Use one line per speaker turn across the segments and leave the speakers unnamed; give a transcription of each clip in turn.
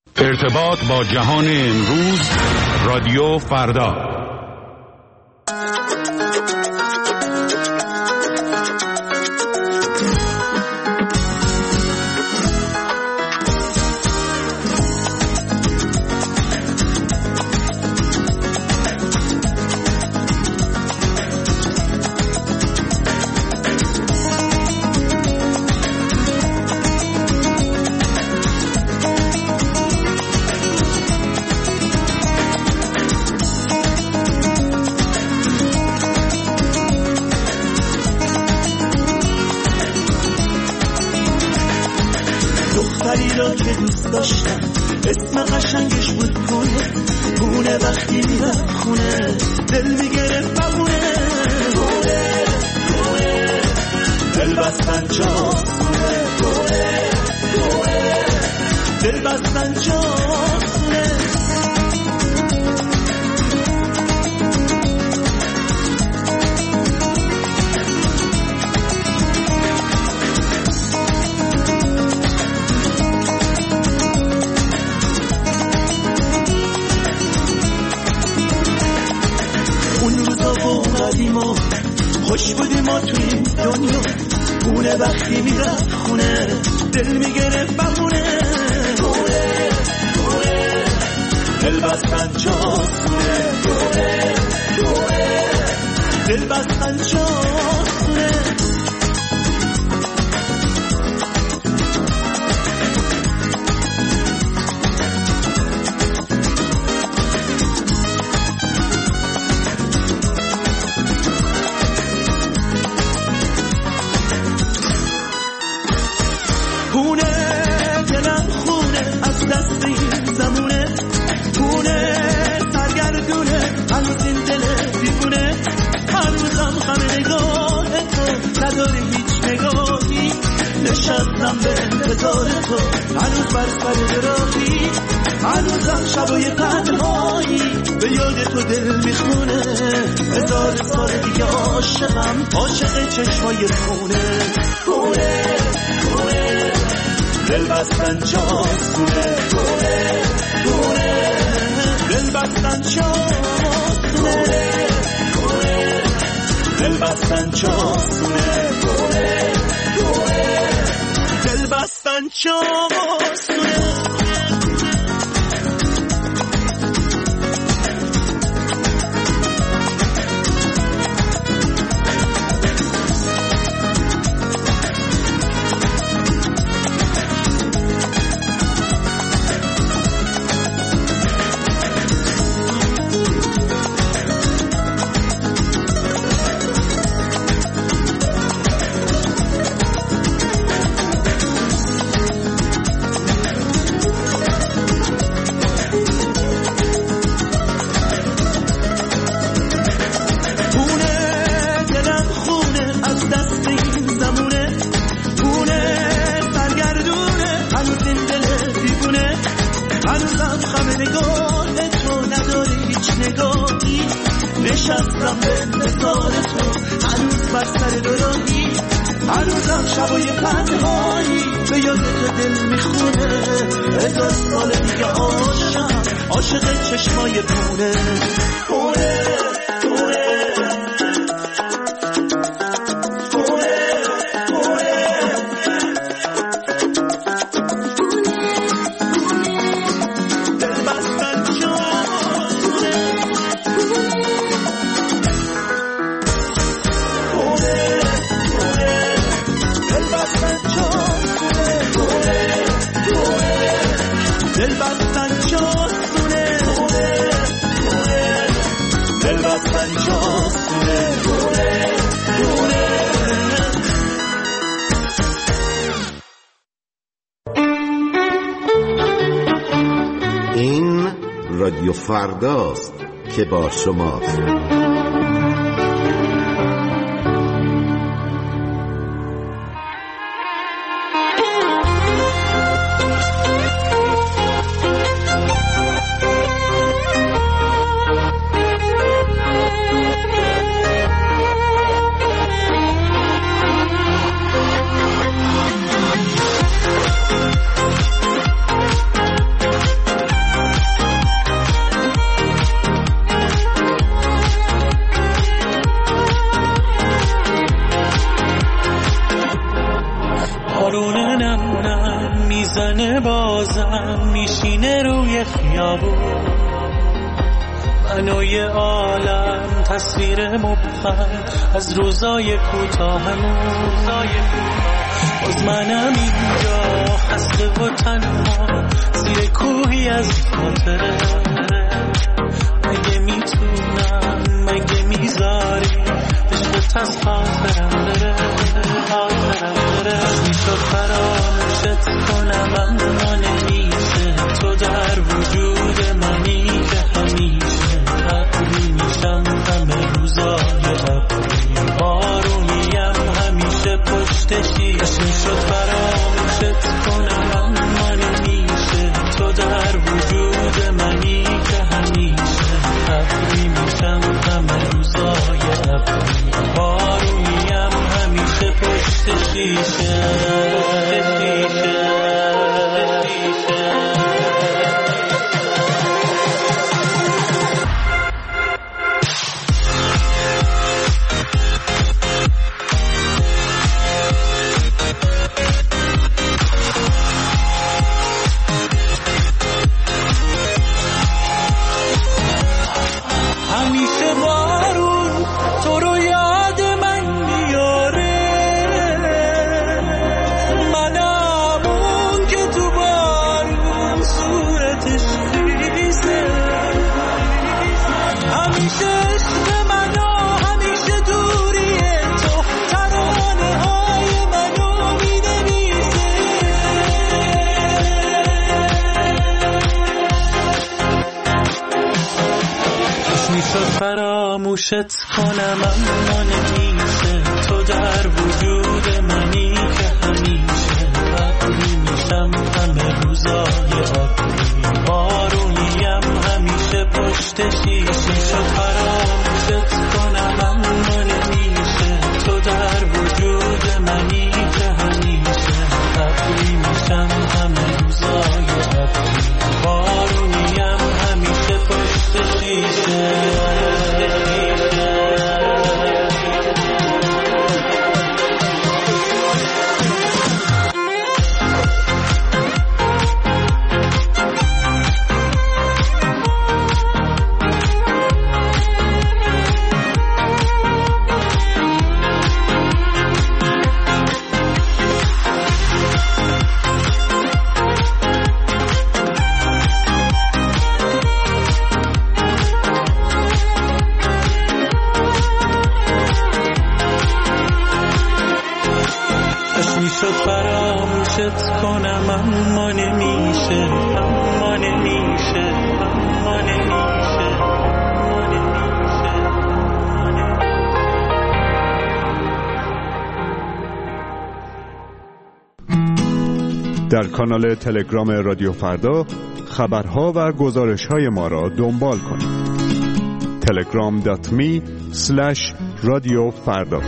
ارتباط با جهان امروز، رادیو فردا.
داشتم اسم قشنگش بود پونه وقتی میرفت خونه دل میگرفت بمونه پونه دل بستن چاسونه پونه دل بستن چاسونه ما خوش بودیم ما تو این دنیا پونه وقتی میرفت خونه دل میگرفت بمونه پونه دل بستن چاسونه پونه دل بستن چاسونه نشستم به انتظار تو هنوز بر سر راهی هنوزم شبای تنهایی به یاد تو دل میخونه 1000 سال دیگه عاشقم عاشق چشمای خونه پونه دل بستن چاسونه پونه دل بستن چاسونه دل بستن چاسونه دل بستن چاسونه نشستم به انتظار تو هنوز بر سر دراهی هنوزم شبای تنهایی به یاد تو دل میخونه 1000 سال دیگه عاشق چشمای پونه
این رادیو فرداست که با شماست.
من بازم میشینه روی خیابون، منو یه عالم تصویر مبهم از روزای کوتاهمون. باز منم اینجا خسته و تنها زیر کوهی از خاطره. مگه میتونم، مگه میذاری عشقت از خاطرم بره. میشد فراموشت کنم اما نمیشه، تو در وجود منی که همیشه ابری میشم همه روزای ابری، بارونیم همیشه پشت شیشه. میشد فراموشت کنم اما نمیشه، تو در وجود منی که همیشه ابری میشم همه روزای ابری، بارونیم همیشه پشت شیشه. فراموشت کنم اما نمیشه، تو در وجود منی که همیشه ابری میشم همه روزای ابری، بارونیم همیشه پشت شیشه. شد فراموشت کنم اما نمیشه، تو در وجود منی که همیشه ابری میشم همه روزای ابری، بارونیم همیشه پشت شیشه. کنم اما نمیشه، اما نمیشه، اما نمیشه.
در کانال تلگرام رادیو فردا خبرها و گزارش‌های ما را دنبال کنید. telegram.me/رادیو فردا.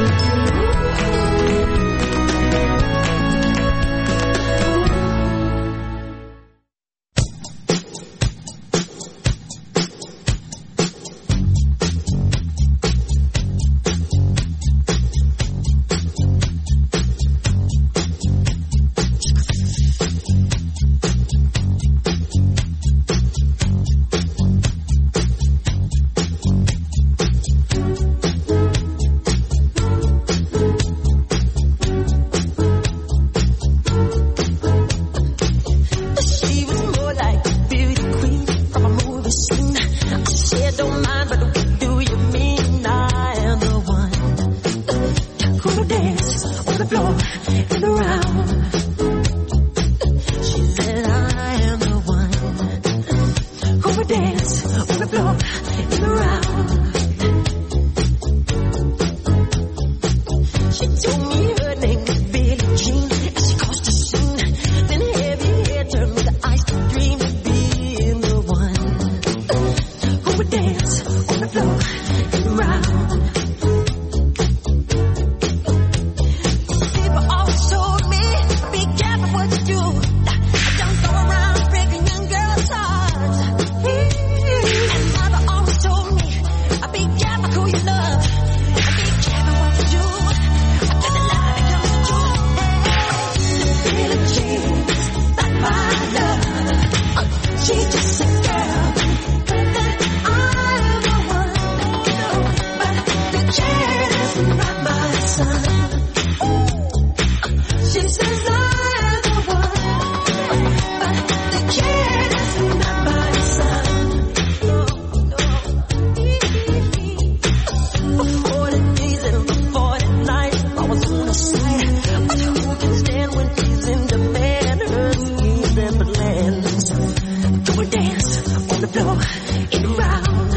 floor and round.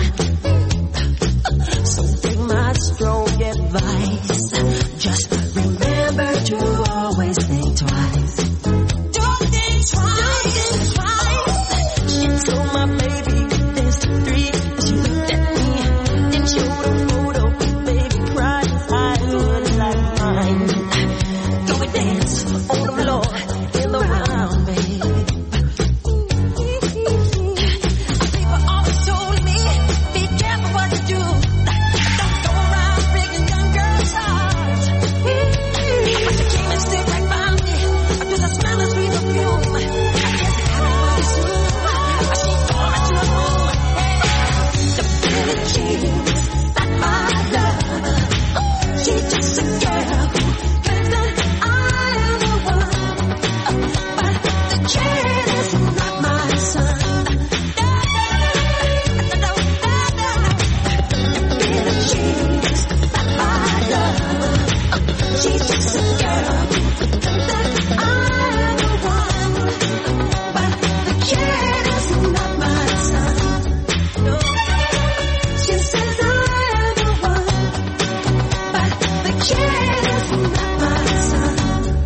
So take my strong advice. Just remember to always think twice. Don't think twice. She told my baby there's 3. She looked at me and showed a photo. Baby cried, his eyes were like mine. Go and dance on the floor in the round, baby. People always told me, be careful what you do. Don't go around breaking young girls' hearts. But she came and stayed right by me until the smell of sweet perfume. I guess it happened soon. She tore me to the moon. The Billie Jeans, not my love. She's just a girl who claims that I am the one. But the kid is not my son. Billie Jeans, not my love. She's just a girl who claims that I am the one. But the kid is not my son. No, she says I am the one. But the kid is not my son.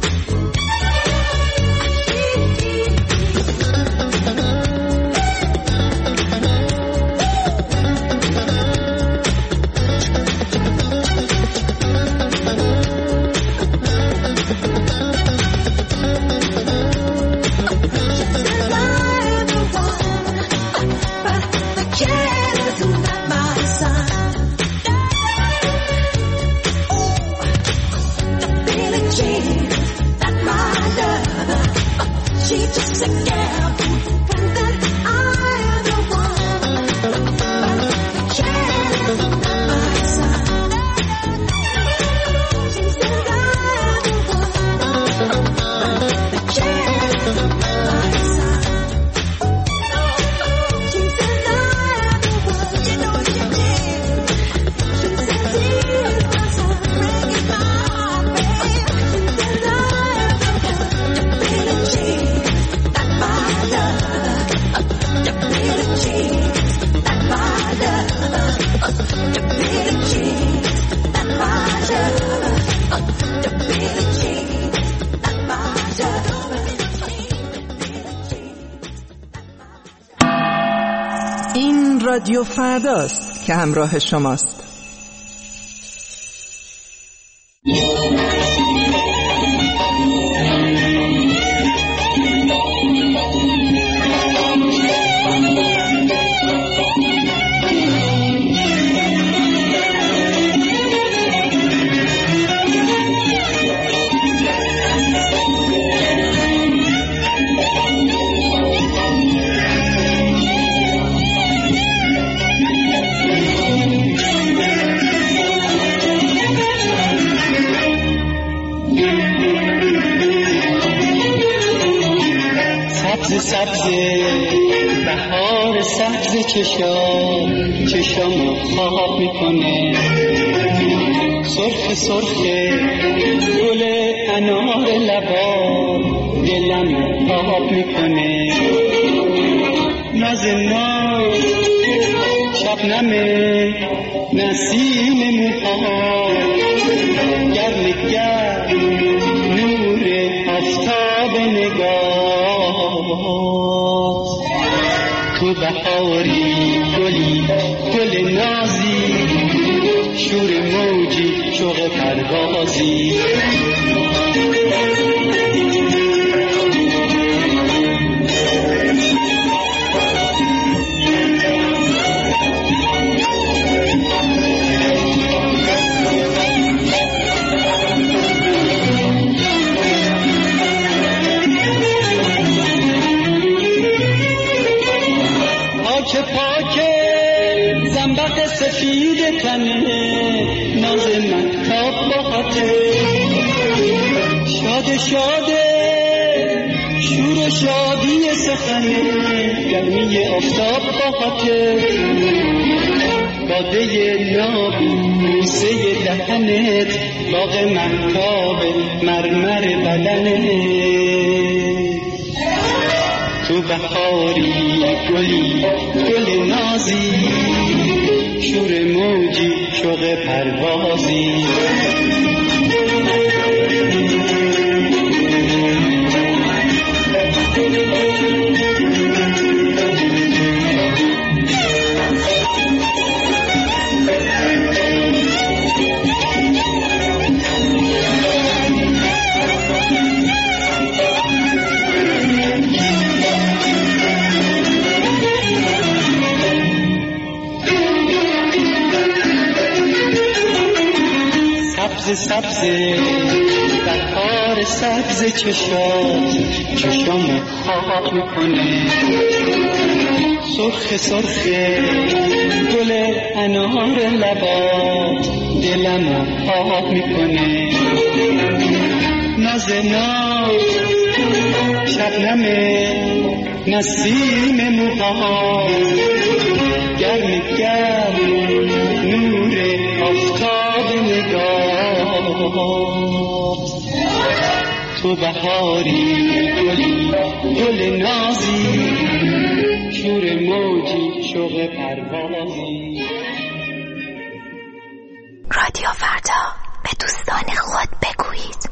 She's just a girl who claims that I am the one. But the kid is not my son. She says I am the one. But the kid is not my son. She says I am the one. You know what you did. She says he is my son. Breaking my heart, babe. She says I am the one. The Billie Jeans. The Billie Jeans, that's my love. The Billie Jeans, that's my love. The Billie Jeans, that's my love.
این رادیو فرداست که همراه شماست.
سبز بهار سبز چشام خواب میکنه، سرخ سرخ گل انار لبا دلم خواب میکنه، ناز ناز شبنم نسیم موها گرم گرم نور آفتاب نگاه، تو بهاری گلی گل نازی شور موجی شوق پروازی، زنبق سفید تنه ناز مهتاب باته، شاد شاده شور و شادی سخنه گرمی آفتاب باته، باده نابی بوسه دهنت باغ مهتاب مرمر بدنت، تو بهاری گلی گل نازی، شور موجی شوق پروازی. سبز در کار سبز چشات چشم خاک میکنه، سرخ سرخ گل انار لبات دلمو پاک میکنه. ناز ناز شبنم نسیم موهات، گرم گرم نور آفتاب نگاه. تو بهاری گلی گل نازی، شور موجی شوق پروازی.
رادیو فردا، به دوستان خود بگویید.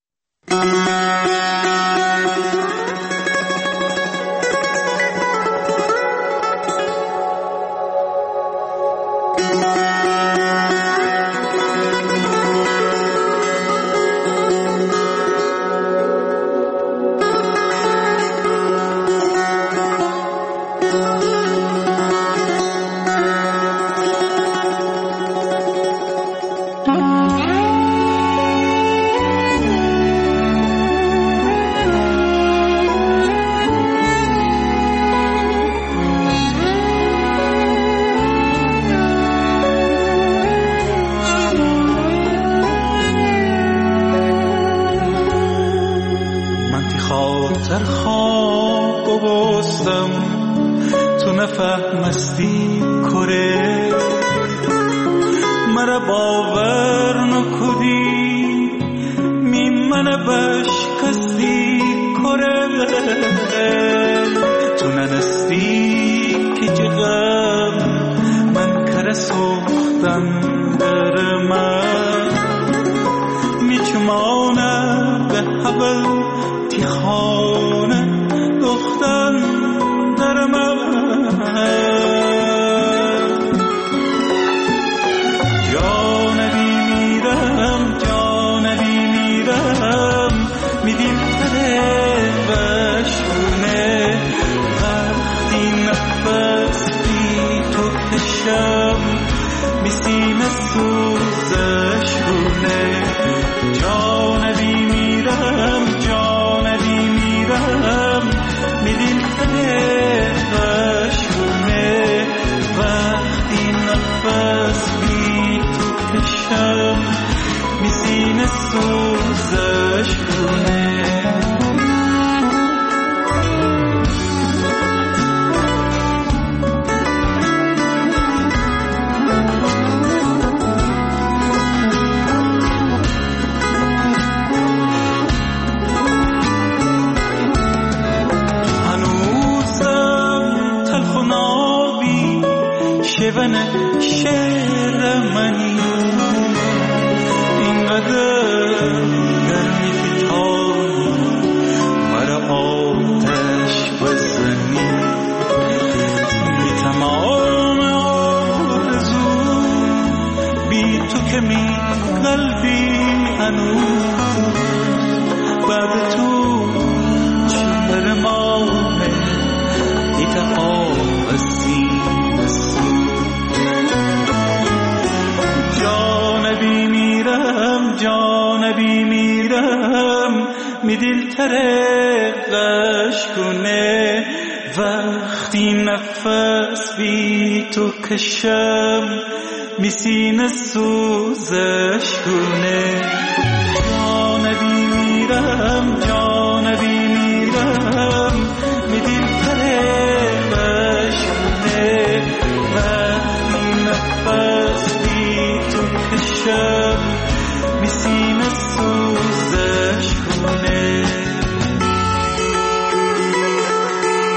مستی کره مرا باور نکدی میمنه بشکستی کره تو ننستی که جغم من کره سوختم در من میچمانه به حبل تی خانه دختن در من میسیم سوزش گونه جانبی میرم میدیم تنش گونه وقتی نفس بی تو کشم میسیم سوزش گونه شیون شعر منی اینقدر گرمی فتانی مرا آتش بزنی بی تمام آرزو بی تو که می قلبی هنوز بعد تو چهر ماه ایتقام بسی جانبی میرم می دل ترقش کنه وقتی نفس بی تو کشم می سینه سوزش کنه جانبی میرم می دل ترقش کنه وقتی نفس بی تو کشم میسیم سوزش کنه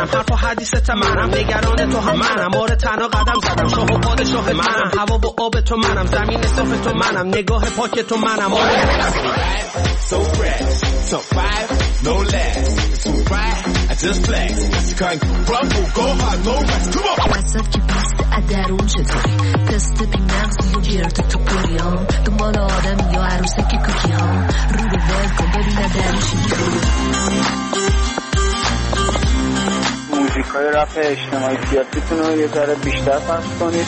حرف و حدیثت منم، نگران تو هم منم، آره تنها قدم زدم، شاه و پادشاه منم، هوا و آب تو منم، زمین صاف تو منم، نگاه پاک تو منم.
So fresh, so fire, no less. So right, I just flex. You can't crumble, go hard, no rest. Come on.
وسط که پست ادرون چطوری تست بی نفس و گرد تو پریام دنبال آدم یا عروسه که کوکی ها رو به ول کن ببینه درش
موزیک های رپ اجتماعی سیاسیتون رو یه ذره بیشتر پخش کنید.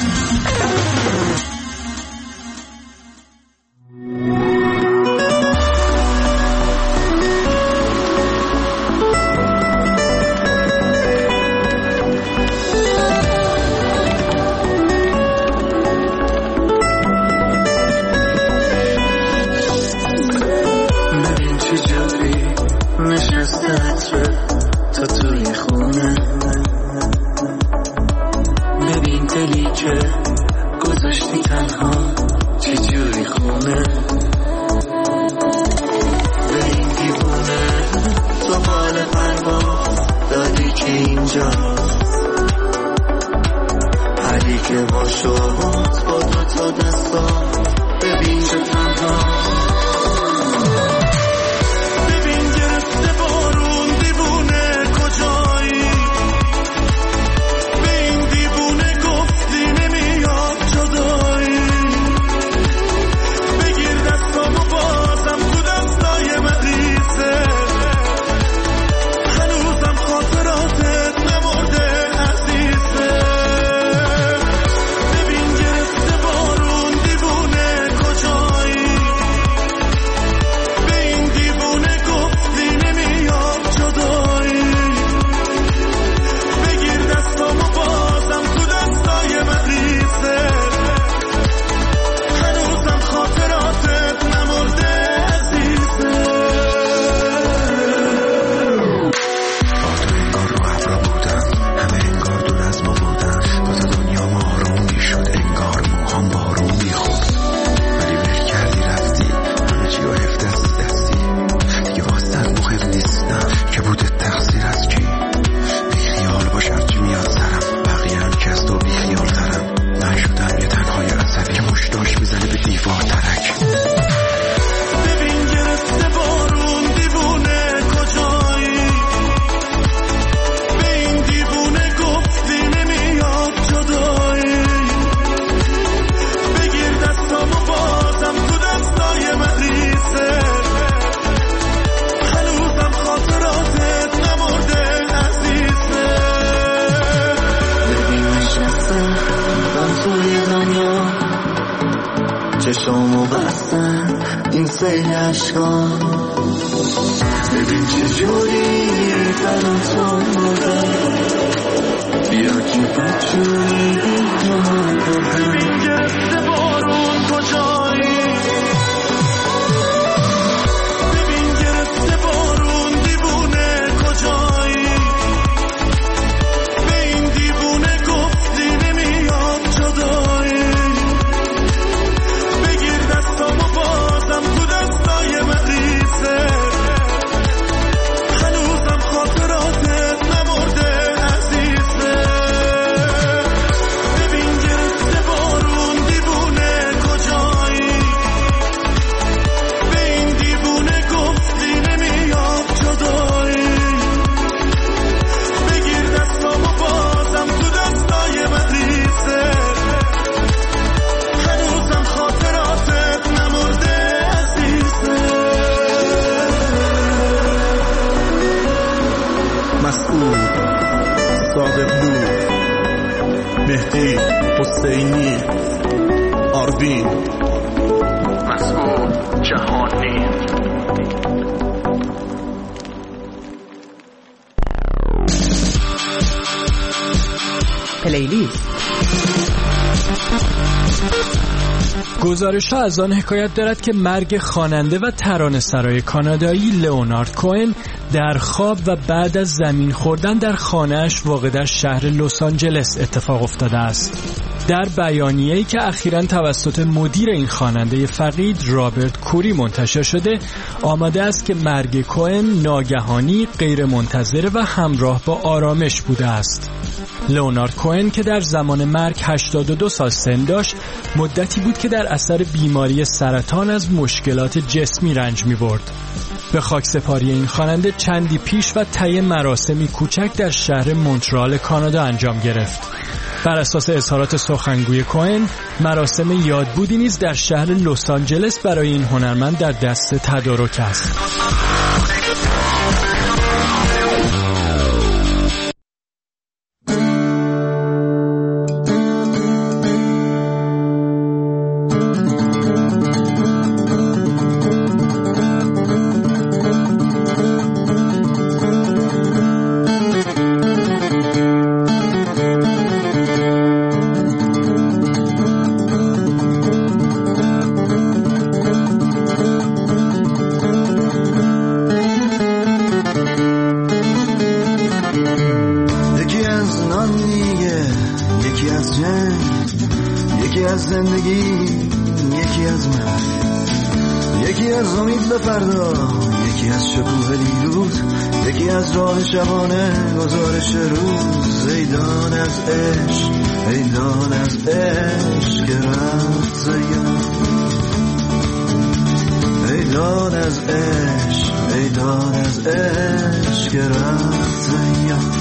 چشامو بستن این سیل عشقان ببین چجوری تنم تو بوده بیا که بچونی جهان ببین گرفته بارون کجایی ببین گرفته بارون دیوونه کجایی به این دیوونه گفتی نمیاد جدایی بازم تو دستای مریضه هنوزم خاطراتت نمرده عزیزه ببین گرفته بارون دیوونه کجایی به این دیوونه گفتی نمیاد جدایی بگیر دستامو بازم تو دستای مریضه هنوزم خاطراتت نمرده
مسعود صادقلو مهدی حسینی آروین مسعود جهانی
پلیلیست.
گزارش‌ها از آن حکایت دارد که مرگ خواننده و ترانه‌سرای کانادایی لئونارد کوئن در خواب و بعد از زمین خوردن در خانه‌اش واقع در شهر لس آنجلس اتفاق افتاده است. در بیانیه‌ای که اخیراً توسط مدیر این خواننده فقید رابرت کوری منتشر شده آمده است که مرگ کوئن ناگهانی، غیر منتظره و همراه با آرامش بوده است. لئونارد کوئن که در زمان مرگ 82 سال سن داشت، مدتی بود که در اثر بیماری سرطان از مشکلات جسمی رنج می‌برد. به خاکسپاری این خواننده چندی پیش و طی مراسمی کوچک در شهر مونترال کانادا انجام گرفت. بر اساس اظهارات سخنگوی کوئن، مراسم یادبودی نیز در شهر لس آنجلس برای این هنرمند در دست تدارک است.
یکی از زندگی، یکی از من، یکی از امید به فردا، یکی از شکوه دیروز، یکی از راه شبانه گزارش روز. ایدان از عشق، ایدان از عشق که رفت زیان، ایدان از عشق، ایدان از عشق که رفت زیان.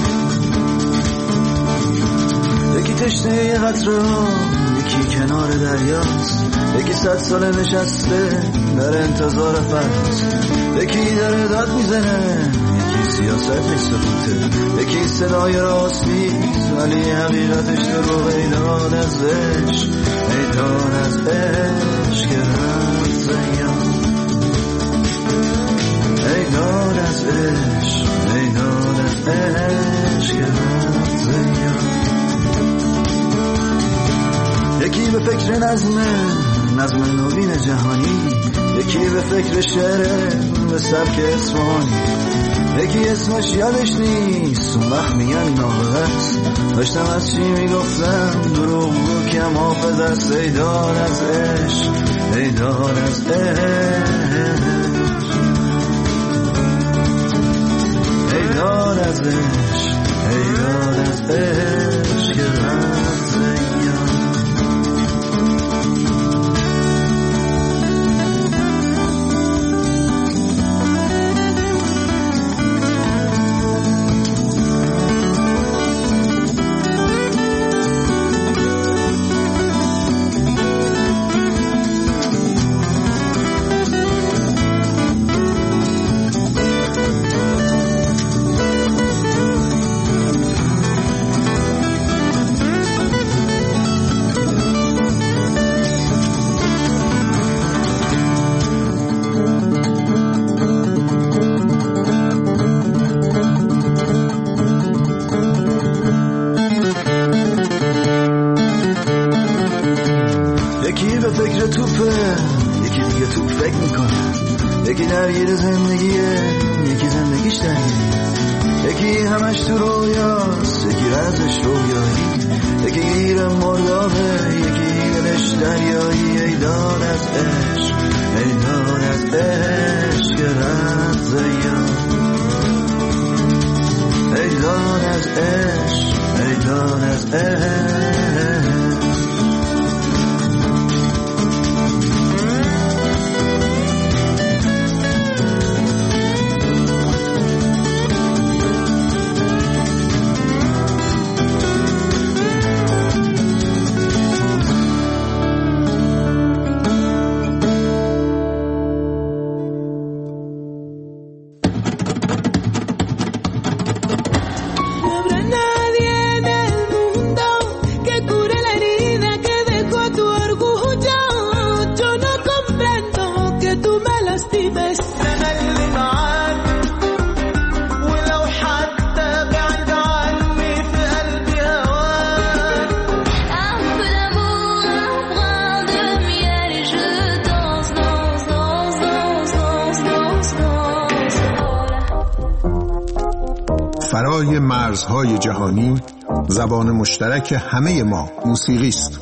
یکی تشنه یه قطره، یکی کنار دریاست، یکی 100 ساله نشسته در انتظار فصل، یکی داره داد میزنه، یکی سیاستش سکوته، یکی صدای راستیست ولی حقیقتش دروغ. ایدان از عشق، ایدان از عشق که رفت زیان، ایدان از عشق، ایدان از عشق که رفت زیان. یکی به فکر نظم نوین جهانی، یکی به فکر شعر به سبک اصفهانی، یکی اسمش یادش نیست اون وقت میگن نابغه است. داشتم از چی میگفتم دروغ بود کم حافظ است. ایدان از عشق، ایدان از عشق، ایدان از عشق، ایدان از عشق که رفت زیان. یکی به فکر توپه، یکی دیگه توپ فکر میکنه، یکی درگیر زندگیه، یکی زندگیش درگیره، یکی همش تو رویاست، یکی رازش رویایی، یکی گیر مردابه، یکی دلش دریایی. ایدان از عشق، ایدان از عشق که رفت زیان، ایدان از عشق، ایدان از عشق.
فرای مرزهای جهانی زبان مشترک همه ما موسیقی است.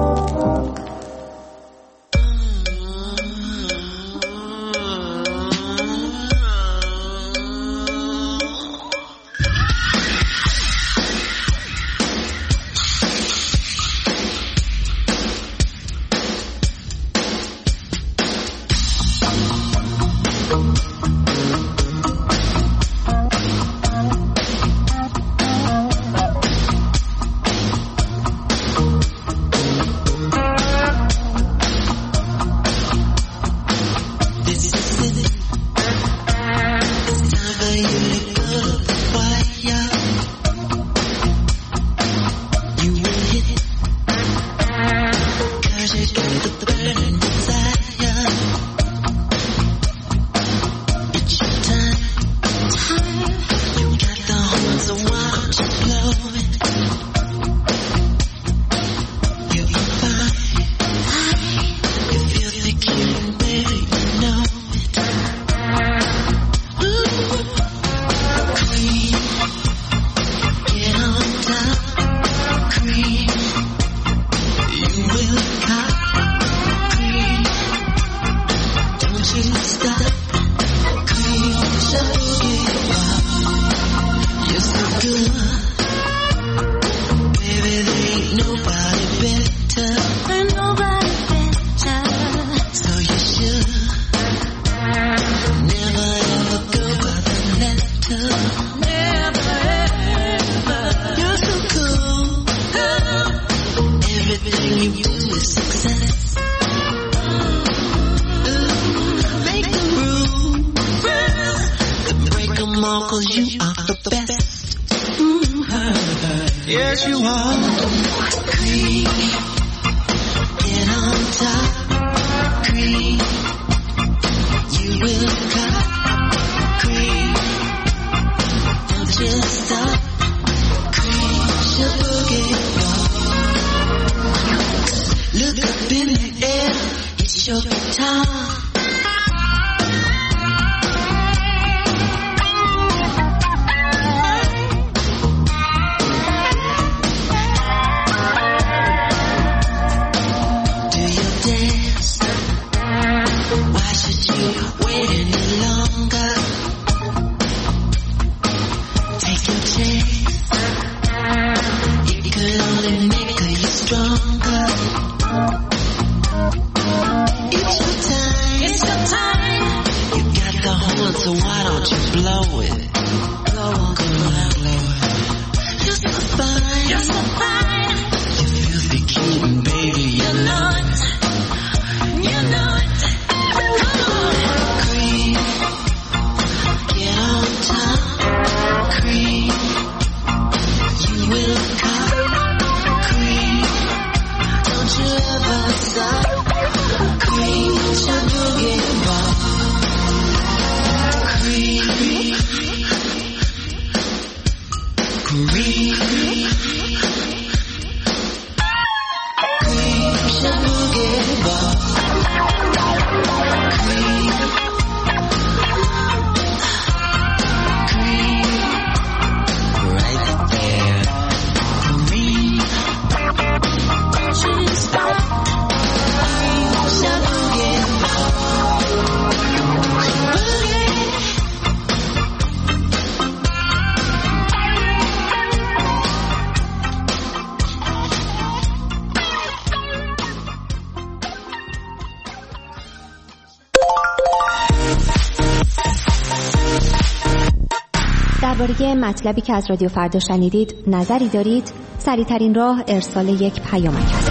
درباره مطلبی که از رادیو فردا شنیدید نظری دارید؟ سریع‌ترین راه ارسال یک پیامک است.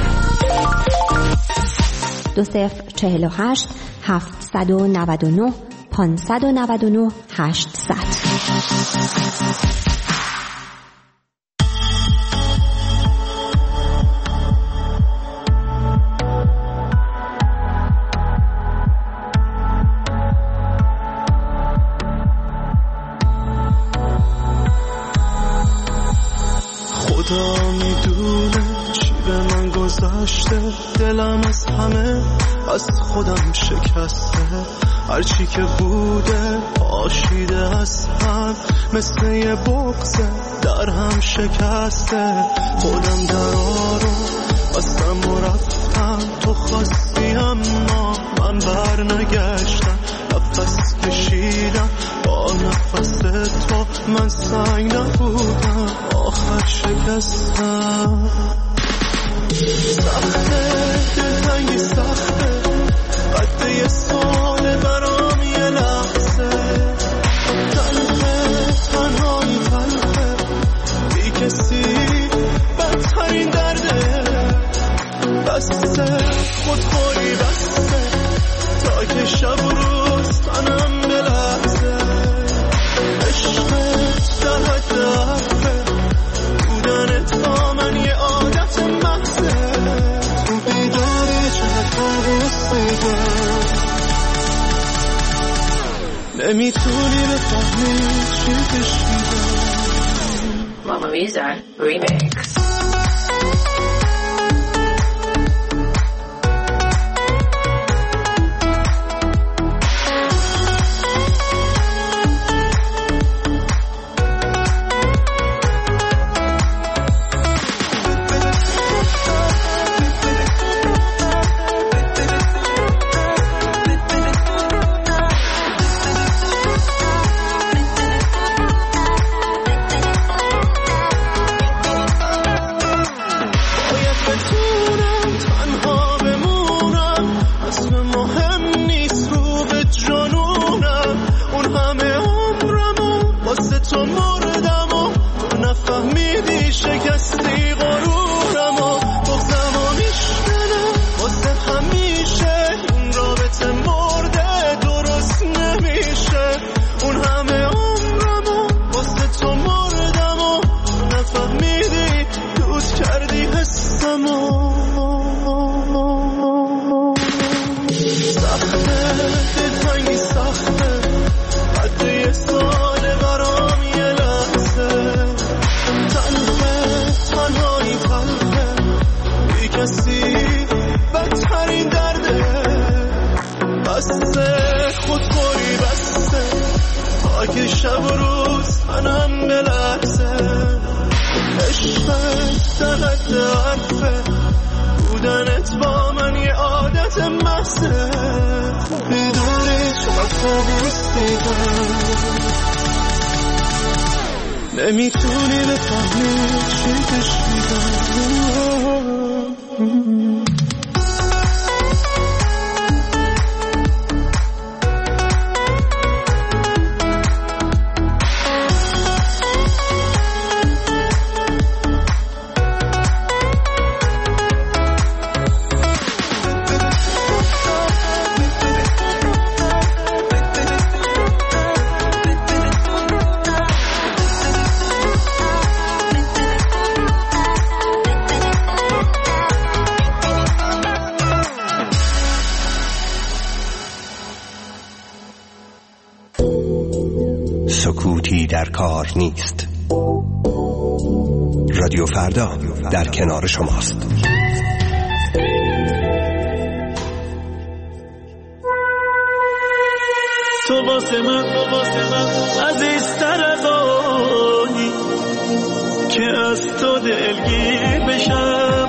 2048 799 599 800.
خدا میدونه چی به من گذشته، دلم از همه از خودم شکسته. هرچی که بوده پاشیده از هم، مثل یه بغضه در هم شکسته. خودم درا رو بستم و رفتم، تو خواستی اما من بر نگشتم. نفس کشیدم با نفس تو، من سنگ نبودم آخر شکستم. سخته دلتنگی سخته، قد یه ساله برام یه لحظه. تلخه تنهایی تلخه، بی کسی بدترین درده. بسته خودخوری بسته، تا که شب و روز تنم بلحظه. عشقت در حد حرفه، بودنت با من یه عادت محضه. تو بیداری چقدر رسیده، نمیتونی بفهمی چی کشیده.
Mama Visa Remix.
نمیتونی بفهمی چی کشیدم.
سکوتی در کار نیست. رادیو فردا در کنار شماست.
تو واسه من عزیزتر از آنی که از تو دلگیر بشم.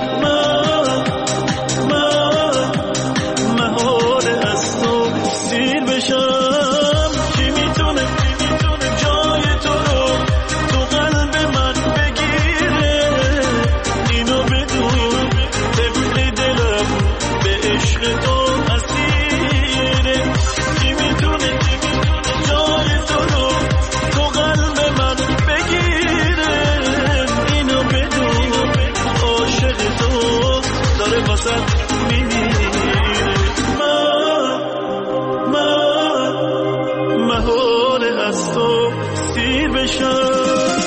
من محال از تو سیر بشم. کی میتونه جای تو رو تو قلب من بگیره؟ اینو بدون طبق دلم به عشق تو اسیره. کی میتونه جای تو رو تو قلب من بگیره؟ اینو بدون عاشق تو داره واسه از تو سیر بشم.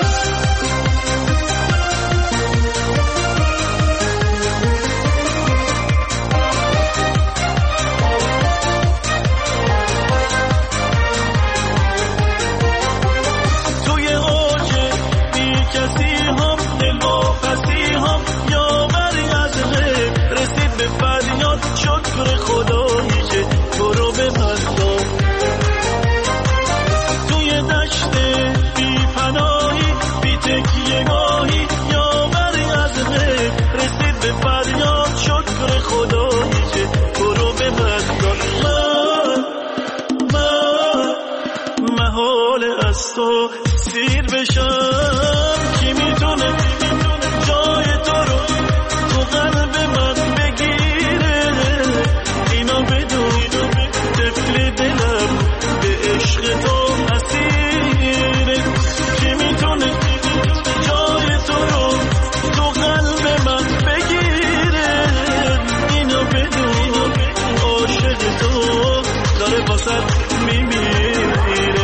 بشم کی میتونه جای تو رو تو قلب من بگیره اینو بدون طفل دلم به عشق تو اسیره کی میتونه جای تو رو تو قلب من بگیره اینو بدون عاشق تو داره واسه میمیره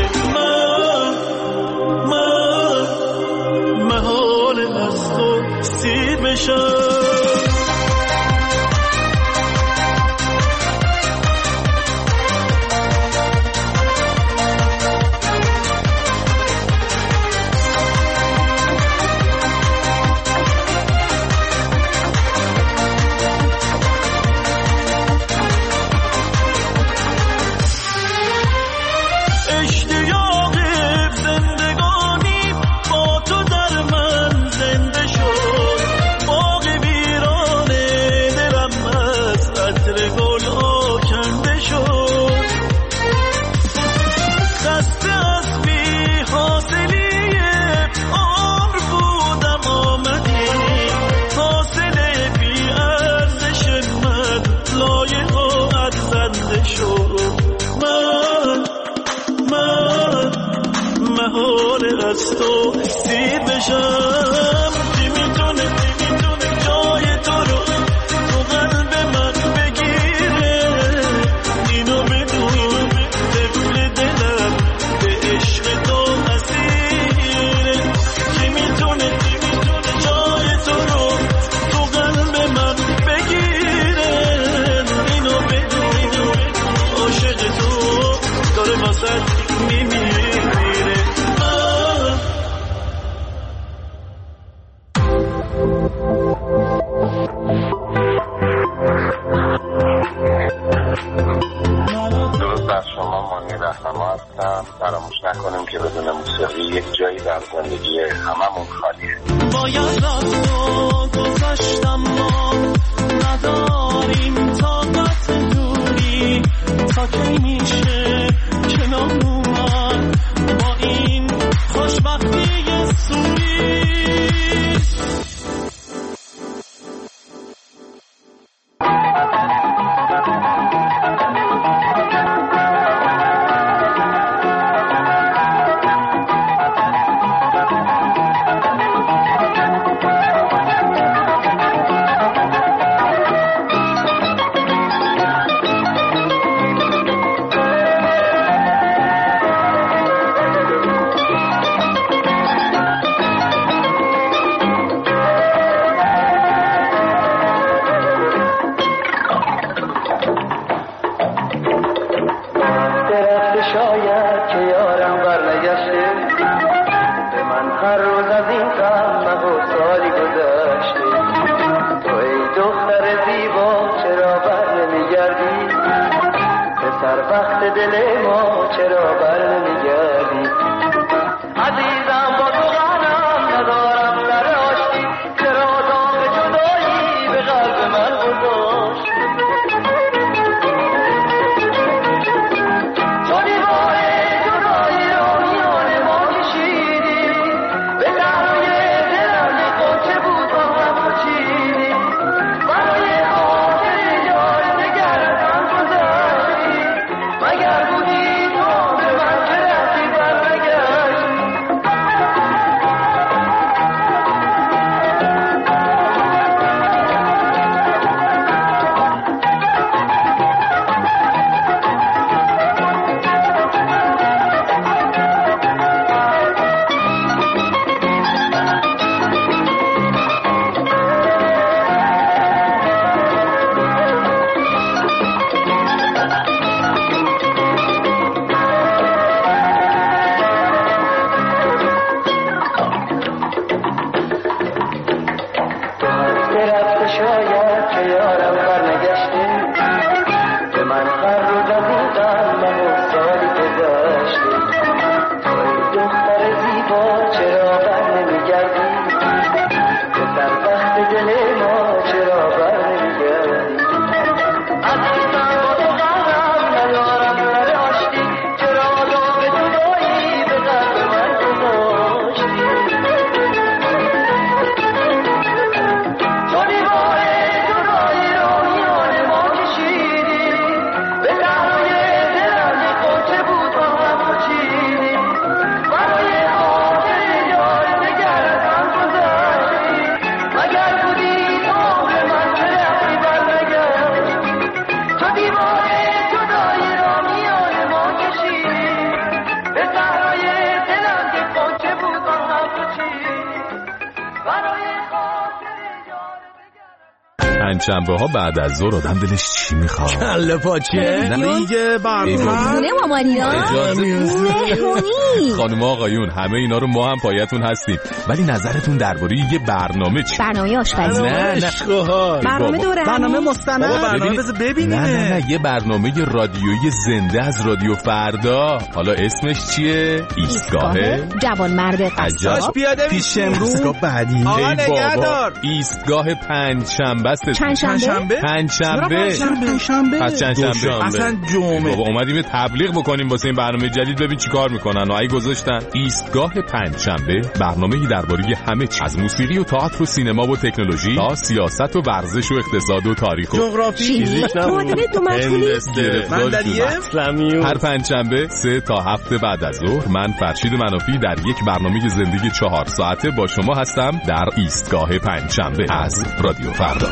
من حال از تو سیر بشم از تو سیر بشم کی میتونه جای تو رو تو قلب من بگیره اینو بدون طفل دلم به عشق تو اسیره کی میتونه جای تو رو تو قلب من بگیره اینو بدون عاشق تو داره واسه میمیره
فراموش نکنیم که بدون موسیقی یک جایی در زندگی هممون خالیه.
باید رفتو گذاشتم ما نداریم طاقت دوری تا کی میشه کنار اومد با این خوشبختی سوری
پنجشنبه ها بعد از ظهر آدم دلش چی میخواد؟
کله پاچه؟ نه دیگه برنامه
خونه مامانینا مهمونی.
خانم آقایون همه اینا رو ما هم پایتون هستیم، ولی نظرتون درباره یه برنامه چی؟
برنامه آشپزی.
نه
برنامه دوره،
برنامه مستند، برنامه ببینیم.
نه یه برنامه رادیویی زنده از رادیو فردا. حالا اسمش چیه؟ ایستگاه
جوانمرد قصاب.
پیاده پیش امروز. ایستگاه بعدی.
آقا نگهدار. ایستگاه پنجشنبه است.
پنجشنبه؟
پس چندشنبه.
اصلا جمعه.
بابا اومدیم تبلیغ بکنیم واسه این برنامه جدید، ببین چیکار میکنن. اگه گذاشتن ایستگاه پنجشنبه، برنامه‌ای درباره همه چیز، از موسیقی و تئاتر و سینما و تکنولوژی تا سیاست و ورزش و اقتصاد و تاریخ و
جغرافی،
معادله دو مدخولی،
هر پنجشنبه 3 تا 7 بعد از ظهر من فرشید منافی در یک برنامه زندگی 4 ساعته با شما هستم در ایستگاه پنجشنبه از رادیو فردا.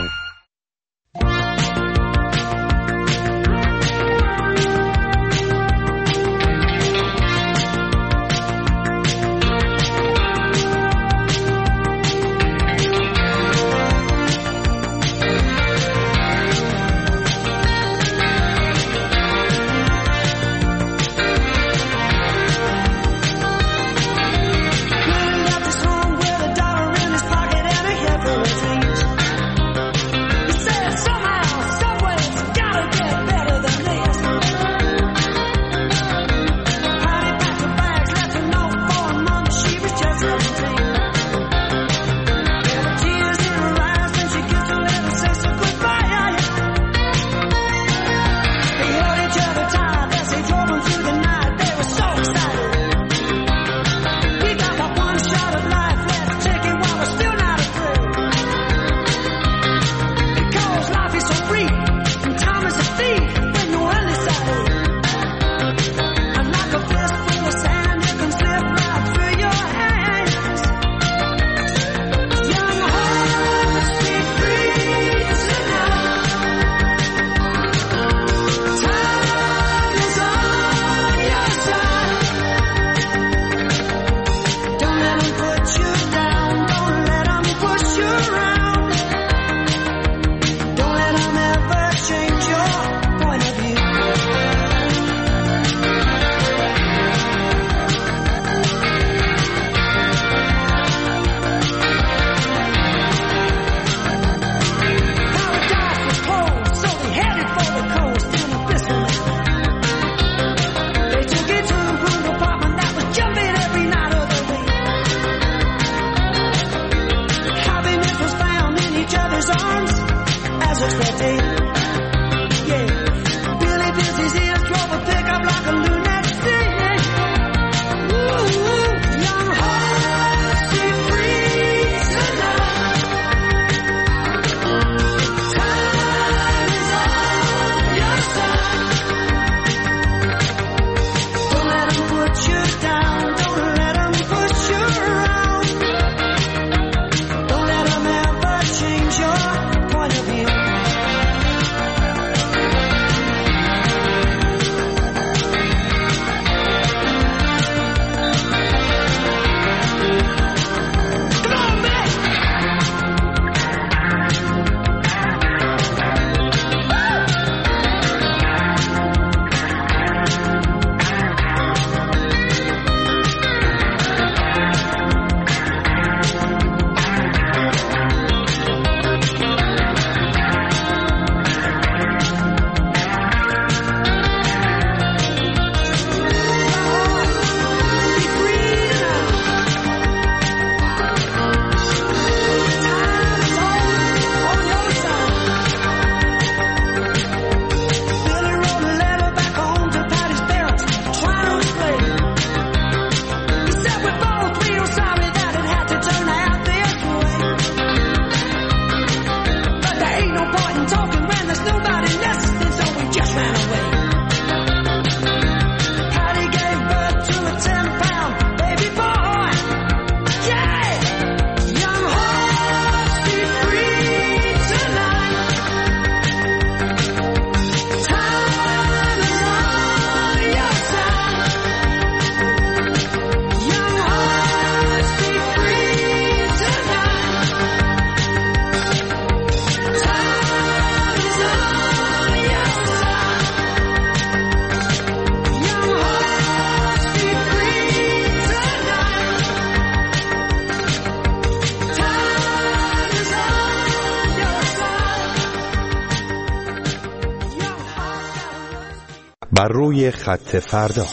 بر روی خط فردا.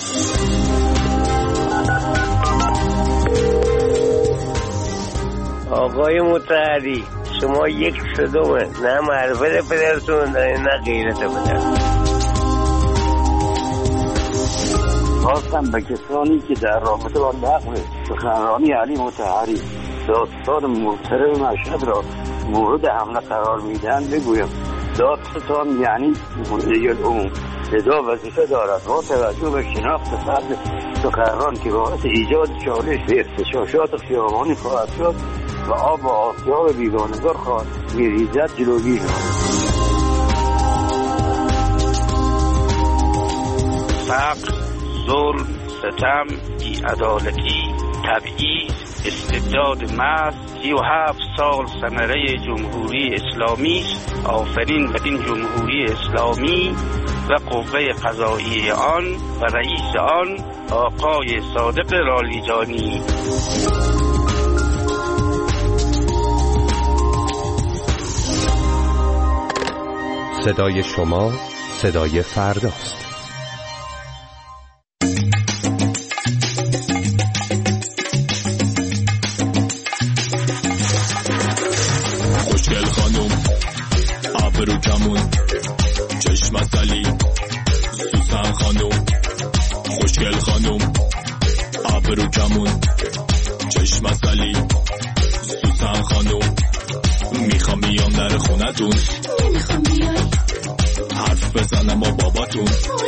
آقای مطهری، شما یک صدومه، نه معرفت پدرتون نه غیرت پدر.
خواستم به کسانی که در رابطه با نقل سخنرانی علی مطهری دادستان محترم مشهد را مورد حمله قرار میدن بگویم دادستان یعنی مدعی العموم صدا وظیفه دارد با توجه به شناخت فرد سخنران که باعث ایجاد چالش به اغتشاشات خیابانی خواهد شد و آب و آسیاب بیگانگان خواهد میریزد جلوگیری
فقر، ظلم، ستم، بی‌عدالتی، تبعیض، استبداد محض 37 سال ثمره جمهوری اسلامی است. آفرین بدین جمهوری اسلامی و قوه قضایی آن و رئیس آن آقای صادق رالیجانی.
صدای شما صدای فرداست.
خوشگل خانم ابرو کمون چشم عسلی سوسن خانم. خوشگل خانم ابرو کمون چشم عسلی سوسن خانم. میخوام بیام در خونتون،
نمیخوام بیای
حرف بزنم با باباتون.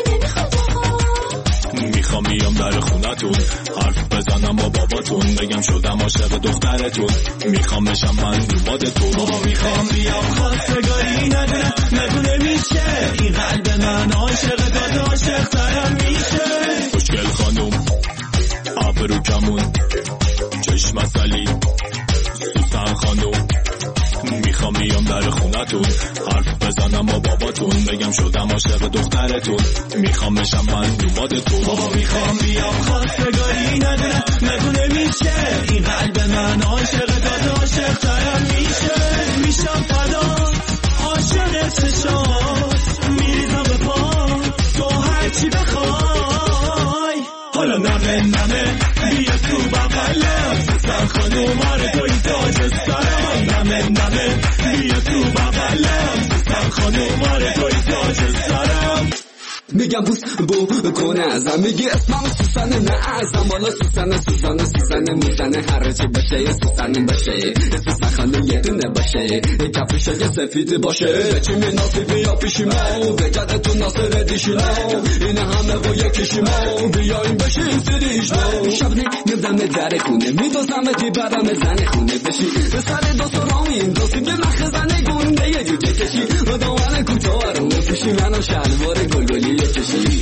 میخوام بیام در خونتون، حرف بزنم با باباتون، بگم شدم عاشق دخترتون، میخوام بشم من دومادتون. بابا میخوام بیام خواستگاری ندونه میشه، این قلب من عاشق داد عاشق ترم میشه. خوشگل خانم ابرو کمون چشم عسلی سوسن خانم. میخوام بیام در خونتون، حرف بزنم با باباتون، بگم شدم عاشق دخترتون، میخوام بشم من دومادتون. بابا میخوام بیام خواستگاری ندونه میشه، این قلب من عاشق داد عاشق ترم میشه. میشم فدا عاشق چشات، میریزم به پا تو هرچی بخوای. حالا نمه بیا تو بغلم سوسن خانوم، آره توی تاج سرم. نمه بیا تو بغلم سوسن خانوم، آره توی تاج سرم.
میگم بوس بو کنه ازم، میگی اسمم سوسن نه ازم، والا سوسن موزن هر چی باشه سوسن باشه، سوسن خانم یه دونه باشه، کفش اگه سفید باشه چی مناسبی یا پیشیمو بجده تو ناصر دیشیمو، این همه با یکیشیمو بیاییم بشیم سریشمو. شب نمیدم در خونه میدوزم تی برم زن خونه بشی به سر دوست رامین دوستی که مخزن گونده یه جوجه کشی و دوان کوچه رو بپوشی منو شلوار گلگلی کشی.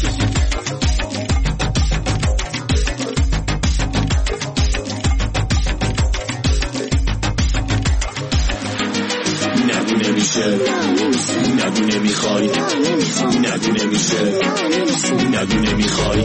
نگو نمیشه، نگو نمیخوای، نگو نمیشه، نگو نمیخوای.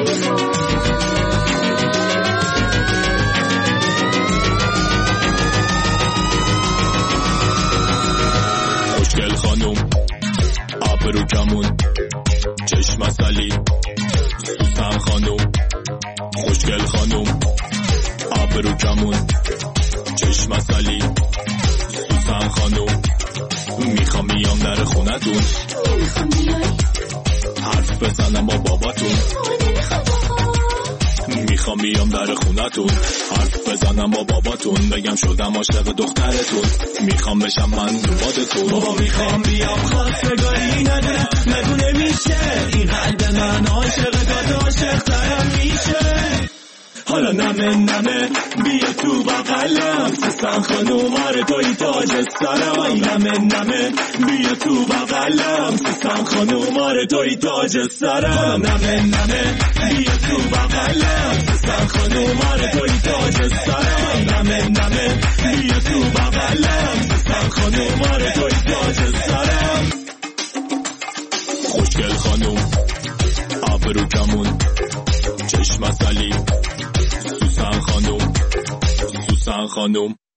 خوشگل خانم ابرو کمون چشم عسلی سوسن خانم. خوشگل خانم ابرو کمون چشم عسلی سوسن خانم. میخوام بیام در خونتون، حرف بزنم با باباتون. میخوام بیام در خونتون، حرف بزنم با باباتون، بگم شدم عاشق دخترتون، میخوام بشم من دومادتون. بابا میخوام بیام خواستگاری ندونه میشه، این قلب من عاشق داد عاشق ترم میشه. حالا نمه بیا تو بغلم سوسن خانوم، آره توی تاج سرم. نمه بیا تو بغلم سوسن خانوم، آره توی تاج سرم. حالا نمه بیا تو بغلم سوسن خانوم، آره توی تاج سرم. نمه بیا تو بغلم سوسن خانوم، آره توی تاج سرم. خوشگل خانوم ابرو کمون چشم عسلی سوسن خانوم.